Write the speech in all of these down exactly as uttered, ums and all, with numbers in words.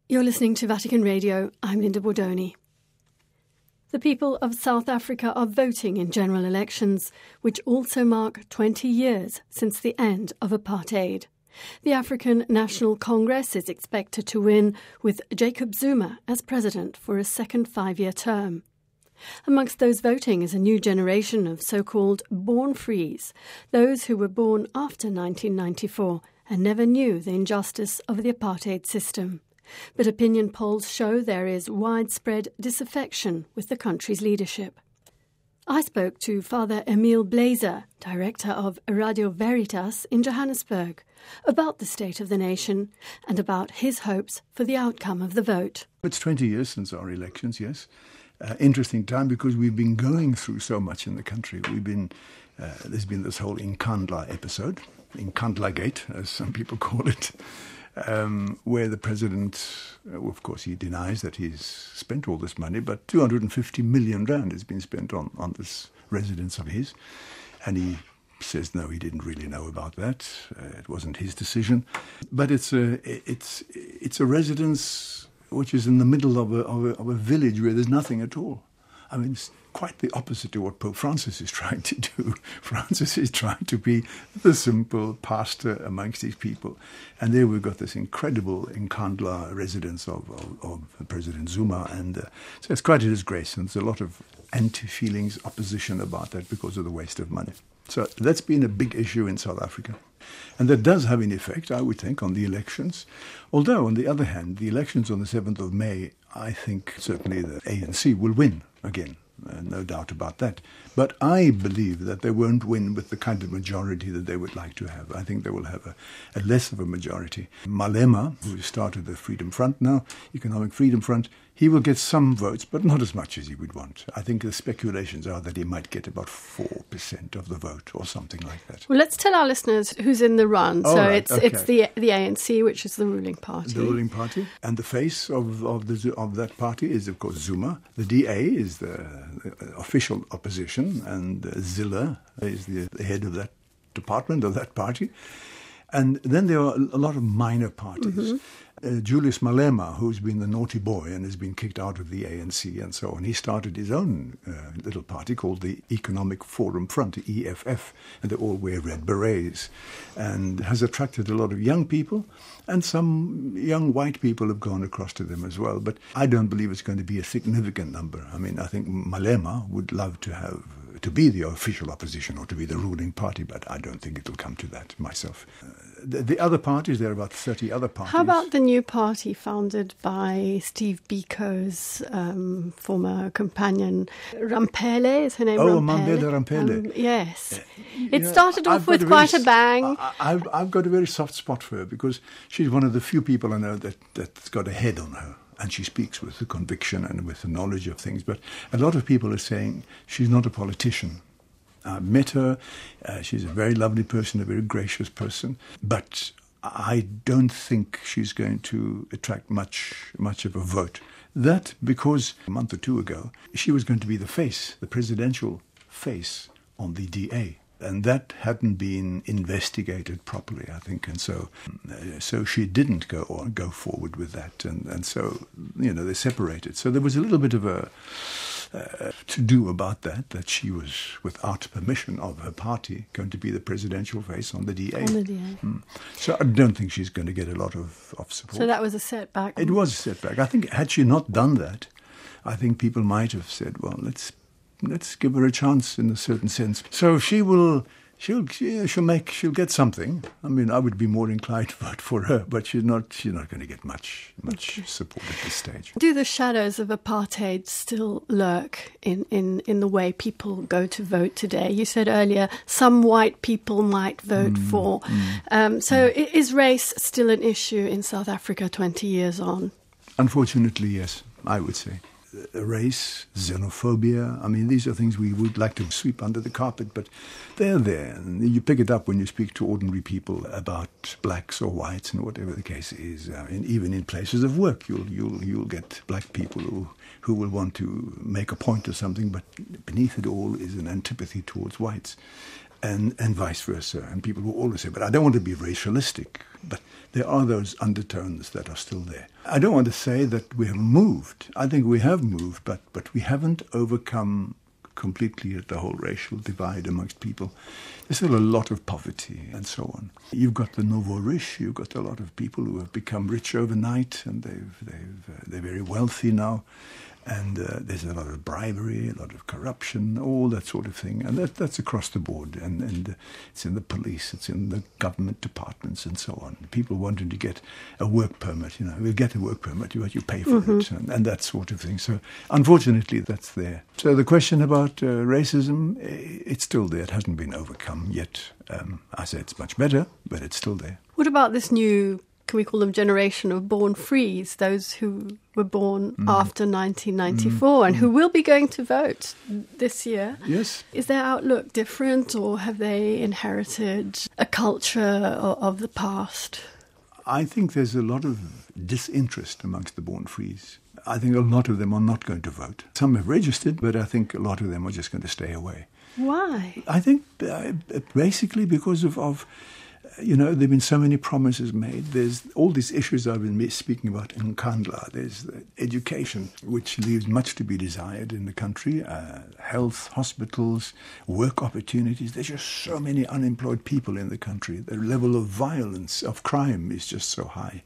You're listening to Vatican Radio. I'm Linda Bordoni. The people of South Africa are voting in general elections, which also mark twenty years since the end of apartheid. The African National Congress is expected to win, with Jacob Zuma as president for a second five-year term. Amongst those voting is a new generation of so-called born-frees, those who were born after nineteen ninety-four and never knew the injustice of the apartheid system. But opinion polls show there is widespread disaffection with the country's leadership. I spoke to Father Emile Blazer, director of Radio Veritas in Johannesburg, about the state of the nation and about his hopes for the outcome of the vote. It's twenty years since our elections, yes. Uh, interesting time because we've been going through so much in the country. We've been, uh, there's been this whole Nkandla episode, Nkandla Gate, as some people call it. Um, where the president, uh, of course, he denies that he's spent all this money, but two hundred fifty million rand has been spent on, on this residence of his. And he says, no, he didn't really know about that. Uh, it wasn't his decision. But it's a, it's, it's a residence which is in the middle of a, of a, of a village where there's nothing at all. I mean, it's quite the opposite to what Pope Francis is trying to do. Francis is trying to be the simple pastor amongst these people. And there we've got this incredible Nkandla residence of, of, of President Zuma. And uh, so it's quite a disgrace. And there's a lot of anti-feelings, opposition about that because of the waste of money. So that's been a big issue in South Africa. And that does have an effect, I would think, on the elections. Although, on the other hand, the elections on the seventh of May, I think certainly the A N C will win again. Uh, no doubt about that. But I believe that they won't win with the kind of majority that they would like to have. I think they will have a, a less of a majority. Malema, who started the Freedom Front now, Economic Freedom Front, he will get some votes, but not as much as he would want. I think the speculations are that he might get about four percent of the vote or something like that. Well, let's tell our listeners who's in the run. Oh, so right, it's okay. it's the the A N C, which is the ruling party. The ruling party. And the face of of, the, of that party is, of course, Zuma. The D A is the, the official opposition, and uh, Zille is the, the head of that department of that party. And then there are a lot of minor parties. Mm-hmm. Uh, Julius Malema, who's been the naughty boy and has been kicked out of the A N C and so on, he started his own uh, little party called the Economic Forum Front, E F F, and they all wear red berets, and has attracted a lot of young people, and some young white people have gone across to them as well. But I don't believe it's going to be a significant number. I mean, I think Malema would love to have to be the official opposition or to be the ruling party, but I don't think it'll come to that myself. Uh, the, the other parties, there are about thirty other parties. How about the new party founded by Steve Biko's um, former companion, Ramphele? Is her name Oh, Ramphele? Mamdela Ramphele. Um, yes. Uh, it know, started off I've got with a quite very, a bang. I, I've, I've got a very soft spot for her because she's one of the few people I know that, that's got a head on her. And she speaks with the conviction and with the knowledge of things. But a lot of people are saying she's not a politician. I met her. Uh, she's a very lovely person, a very gracious person. But I don't think she's going to attract much, much of a vote. That because a month or two ago, she was going to be the face, the presidential face on the D A. And that hadn't been investigated properly, I think, and so uh, so she didn't go on, go forward with that, and, and so, you know, they separated. So there was a little bit of a uh, to-do about that, that she was, without permission of her party, going to be the presidential face on the D A. On the D A. Mm. So I don't think she's going to get a lot of, of support. So that was a setback. It was a setback. I think had she not done that, I think people might have said, well, let's Let's give her a chance in a certain sense. So she will, she'll, she'll make, she'll get something. I mean, I would be more inclined to vote for her, but she's not, she's not going to get much, much okay. support at this stage. Do the shadows of apartheid still lurk in, in, in the way people go to vote today? You said earlier some white people might vote mm, for. Mm, um, so mm. is race still an issue in South Africa twenty years on? Unfortunately, yes, I would say. Race, xenophobia, I mean, these are things we would like to sweep under the carpet, but they're there. And you pick it up when you speak to ordinary people about blacks or whites and whatever the case is. I mean, even in places of work, you'll you'll you'll get black people who, who will want to make a point of something, but beneath it all is an antipathy towards whites. and, and vice versa. And people will always say, but I don't want to be racialistic. But there are those undertones that are still there. I don't want to say that we have moved. I think we have moved, but, but we haven't overcome completely the whole racial divide amongst people. There's still a lot of poverty and so on. You've got the nouveau riche. You've got a lot of people who have become rich overnight, and they've, they've, uh, they're very wealthy now. And uh, there's a lot of bribery, a lot of corruption, all that sort of thing. And that, that's across the board. And, and uh, it's in the police, it's in the government departments and so on. People wanting to get a work permit, you know, we'll get a work permit, but you pay for mm-hmm. it, and, and that sort of thing. So unfortunately, that's there. So the question about uh, racism, it's still there. It hasn't been overcome yet. Um, I say it's much better, but it's still there. What about this new, can we call them generation of born frees, those who were born mm. after nineteen ninety-four mm. and who will be going to vote this year? Yes. Is their outlook different, or have they inherited a culture of the past? I think there's a lot of disinterest amongst the born frees. I think a lot of them are not going to vote. Some have registered, but I think a lot of them are just going to stay away. Why? I think uh, basically because of... of You know, there have been so many promises made. There's all these issues I've been speaking about in Nkandla. There's education, which leaves much to be desired in the country, uh, health, hospitals, work opportunities. There's just so many unemployed people in the country. The level of violence, of crime is just so high.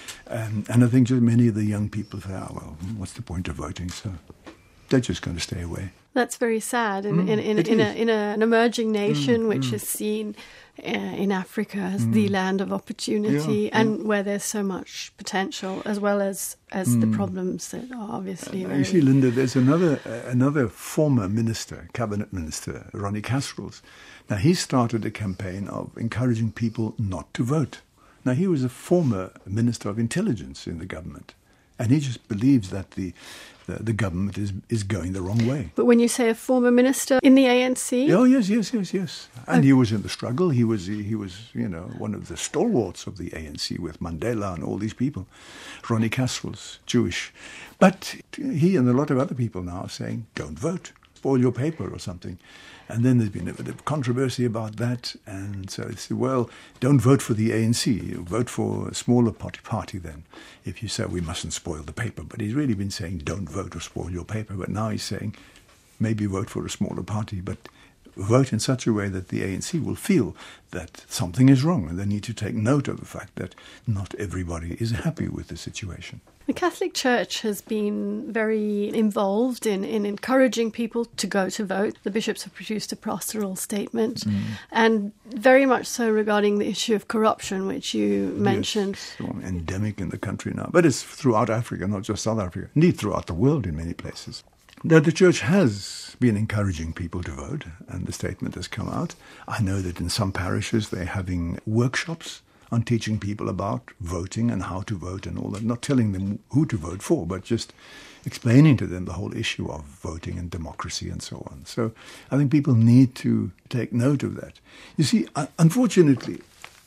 Um, and I think just many of the young people say, oh, well, what's the point of voting? So they're just going to stay away. That's very sad in, mm, in, in, in, a, in a, an emerging nation mm, which mm. is seen uh, in Africa as mm. the land of opportunity yeah, and yeah. where there's so much potential, as well as, as mm. the problems that are obviously uh, very... You see, Linda, there's another uh, another former minister, cabinet minister, Ronnie Kasrils. Now, he started a campaign of encouraging people not to vote. Now, he was a former minister of intelligence in the government, and he just believes that the The, the government is is going the wrong way. But when you say a former minister in the A N C? Oh, yes, yes, yes, yes. And okay. he was in the struggle. He was, he, he was, you know, one of the stalwarts of the A N C with Mandela and all these people. Ronnie Kasrils, Jewish. But he and a lot of other people now are saying, don't vote, spoil your paper or something. And then there's been a bit of controversy about that. And so they said, well, don't vote for the A N C. Vote for a smaller party, party then. If you say we mustn't spoil the paper. But he's really been saying don't vote or spoil your paper. But now he's saying maybe vote for a smaller party. But vote in such a way that the A N C will feel that something is wrong. And they need to take note of the fact that not everybody is happy with the situation. The Catholic Church has been very involved in, in encouraging people to go to vote. The bishops have produced a pastoral statement, mm. and very much so regarding the issue of corruption, which you mentioned. Yes, it's endemic in the country now. But it's throughout Africa, not just South Africa. Indeed, throughout the world in many places. Now, the Church has been encouraging people to vote, and the statement has come out. I know that in some parishes they're having workshops on teaching people about voting and how to vote and all that, not telling them who to vote for, but just explaining to them the whole issue of voting and democracy and so on. So I think people need to take note of that. You see, unfortunately,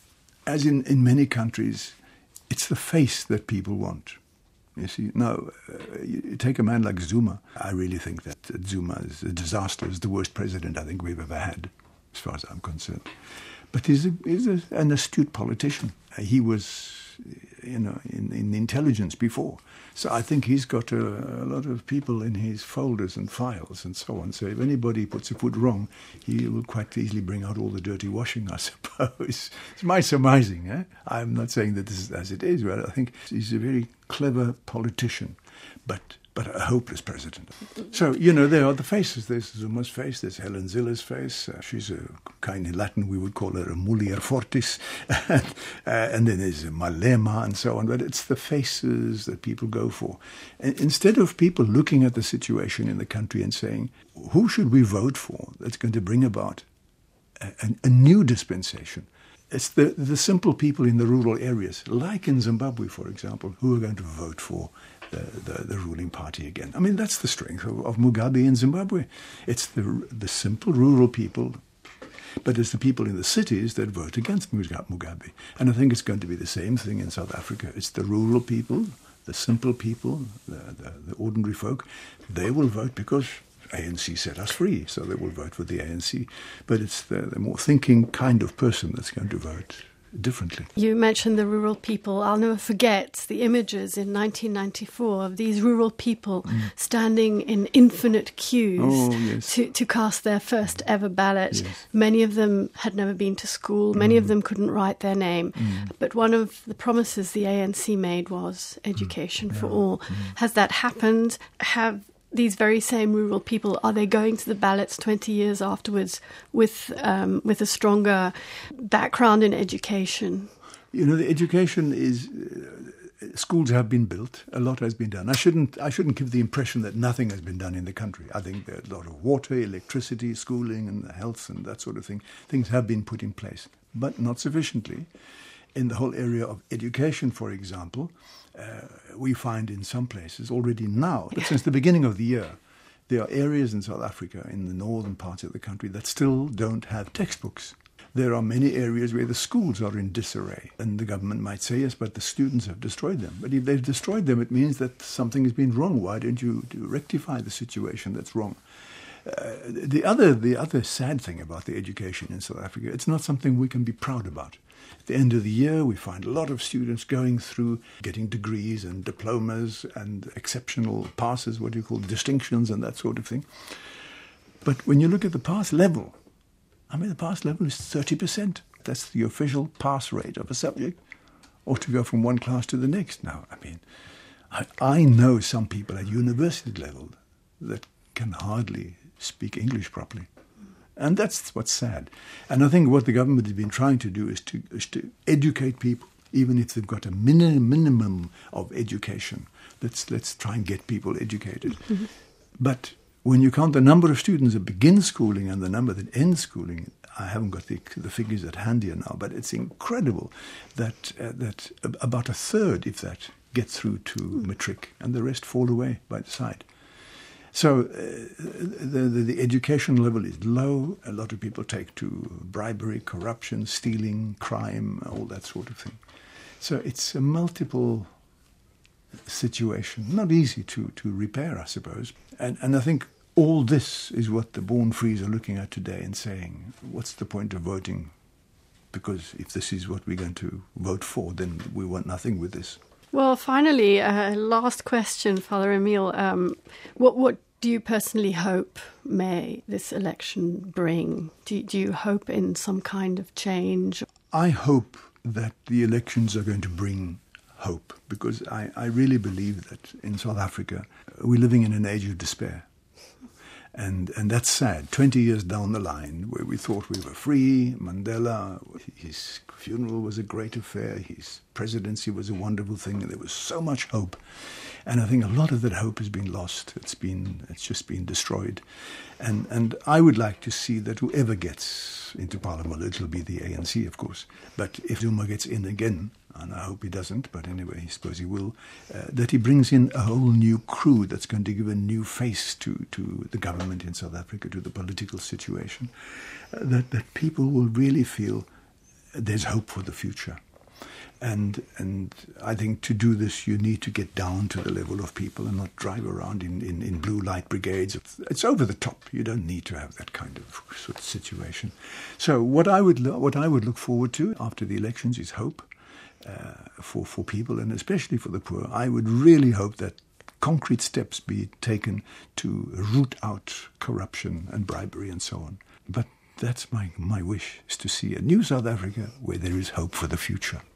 as in, in many countries, it's the face that people want. You see, now, uh, you take a man like Zuma. I really think that Zuma is a disaster, is the worst president I think we've ever had, as far as I'm concerned. But he's, a, he's a, an astute politician. He was, you know, in, in intelligence before. So I think he's got a, a lot of people in his folders and files and so on. So if anybody puts a foot wrong, he will quite easily bring out all the dirty washing, I suppose. It's my surmising. Eh? I'm not saying that this is as it is, but I think he's a very clever politician, but but a hopeless president. So, you know, there are the faces. There's Zuma's face, there's Helen Zille's face. Uh, she's a kind of Latin, we would call her a mulier fortis. uh, and then there's Malema and so on. But it's the faces that people go for. And instead of people looking at the situation in the country and saying, who should we vote for that's going to bring about a, a, a new dispensation? It's the, the simple people in the rural areas, like in Zimbabwe, for example, who are going to vote for the, the, the ruling party again. I mean, that's the strength of, of Mugabe in Zimbabwe. It's the, the simple rural people, but it's the people in the cities that vote against Mugabe. And I think it's going to be the same thing in South Africa. It's the rural people, the simple people, the, the, the ordinary folk. They will vote because A N C set us free, so they will vote for the A N C. But it's the, the more thinking kind of person that's going to vote differently. You mentioned the rural people. I'll never forget the images in nineteen ninety-four of these rural people mm. standing in infinite queues oh, yes. to, to cast their first ever ballot. Yes. Many of them had never been to school. Many mm. of them couldn't write their name. Mm. But one of the promises the A N C made was education mm. for yeah. all. Mm. Has that happened? Have these very same rural people, are they going to the ballots twenty years afterwards with um, with a stronger background in education? You know, the education is... Uh, schools have been built. A lot has been done. I shouldn't I shouldn't give the impression that nothing has been done in the country. I think there's a lot of water, electricity, schooling and health and that sort of thing. Things have been put in place, but not sufficiently. In the whole area of education, for example, uh, we find in some places already now, but since the beginning of the year, there are areas in South Africa, in the northern parts of the country, that still don't have textbooks. There are many areas where the schools are in disarray. And the government might say, yes, but the students have destroyed them. But if they've destroyed them, it means that something has been wrong. Why don't you rectify the situation that's wrong? Uh, the other the other sad thing about the education in South Africa, it's not something we can be proud about. At the end of the year, we find a lot of students going through, getting degrees and diplomas and exceptional passes, what do you call distinctions and that sort of thing. But when you look at the pass level, I mean, the pass level is thirty percent. That's the official pass rate of a subject, or to go from one class to the next. Now, I mean, I, I know some people at university level that can hardly speak English properly. And that's what's sad. And I think what the government has been trying to do is to, is to educate people, even if they've got a min- minimum of education. Let's, let's try and get people educated. Mm-hmm. But when you count the number of students that begin schooling and the number that end schooling, I haven't got the, the figures at hand here now, but it's incredible that uh, that about a third, if that, get through to mm. matric, and the rest fall away by the side. So uh, the, the, the education level is low. A lot of people take to bribery, corruption, stealing, crime, all that sort of thing. So it's a multiple situation, not easy to, to repair, I suppose. And, and I think all this is what the Born Frees are looking at today and saying, what's the point of voting? Because if this is what we're going to vote for, then we want nothing with this. Well, finally, uh, last question, Father Emile. Um, what, what do you personally hope may this election bring? Do, do you hope in some kind of change? I hope that the elections are going to bring hope, because I, I really believe that in South Africa we're living in an age of despair. And and that's sad. Twenty years down the line, where we thought we were free, Mandela, his funeral was a great affair, his presidency was a wonderful thing, and there was so much hope. And I think a lot of that hope has been lost. It's been it's just been destroyed. And and I would like to see that whoever gets into Parliament, it'll be the A N C, of course. But if Zuma gets in again, and I hope he doesn't, but anyway, I suppose he will, uh, that he brings in a whole new crew that's going to give a new face to, to the government in South Africa, to the political situation, uh, that, that people will really feel there's hope for the future. And and I think to do this, you need to get down to the level of people and not drive around in, in, in blue light brigades. It's, it's over the top. You don't need to have that kind of sort of situation. So what I would lo- what I would look forward to after the elections is hope. Uh, for, for people, and especially for the poor. I would really hope that concrete steps be taken to root out corruption and bribery and so on. But that's my, my wish, is to see a new South Africa where there is hope for the future.